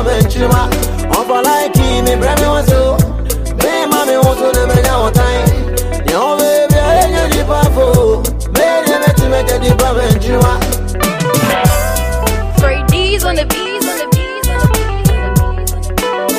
benchuma. On for like me, brand was you. Me, mommy, want to the man out time. Yo, baby, I ain't the powerful. Baby, let me make a deep benchuma. Freddy's on the bees, on the bees, on the bees.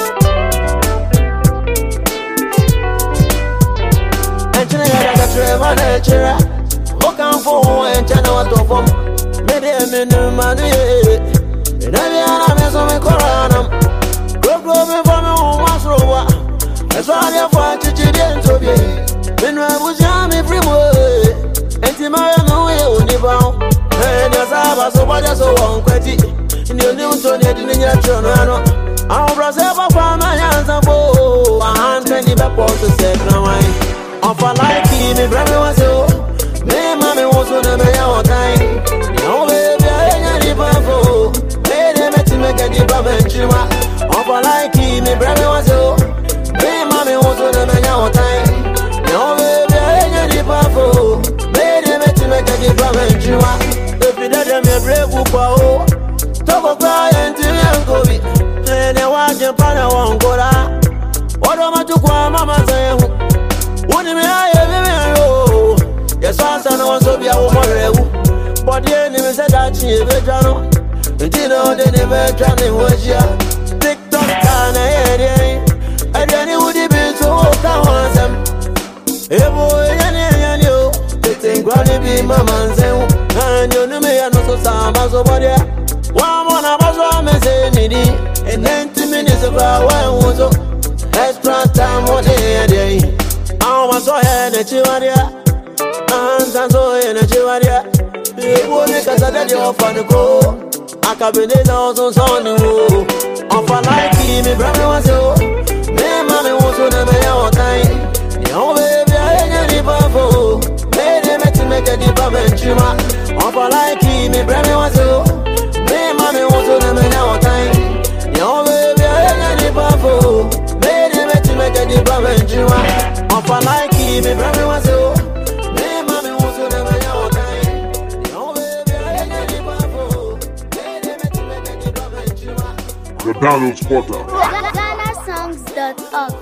And you know, I Trevor Nature. Walk on for and channel to form. Maybe a minute, man. And I am some coronum. Grow me from your master over. As all your father didn't to be. When I was young, every way. And Timaya no way on the bound. And your Saba so what is so unquetty. In your new Tony in your children. I'll brush ever from my hands and bow. 120 backwards to set no wine. On for like me, brother was you. Me, mommy was on the mayor time. No baby, I ain't the powerful. Make a deep benchuma. On for like me, brother was you. Me, mommy was on the mayor time. No baby, I ain't the powerful. Make a deep benchuma. If you didn't me brave whoop, talk of cry until you go be. And I want your partner won't go down. What am I to call mama say? Wouldn't me I ever yes, I also be a woman. But the enemy said that she ever done. You know, they never trying to watch ya. TikTok, and I then would be so count them. Hey, boy, and you, they think granny be mama and you know me, I know so some as over there. One more, I was on me say me, and 90 minutes of our was extra time one day. I was so ahead that you are there. And so in a chivaria, it won't make us a daddy off on the go. I can be the thousand on the road. On for like me, brother was you. Me, mommy was on the mayor time. Yo, baby, I ain't the powerful. Baby, make a deep benchuma. On for like me, brother was you. Me, mommy was on the mayor time. Yo, baby, I ain't the powerful. Baby, make a deep benchuma. On for like me, brother was you. The download spotter. GhanaSongs.org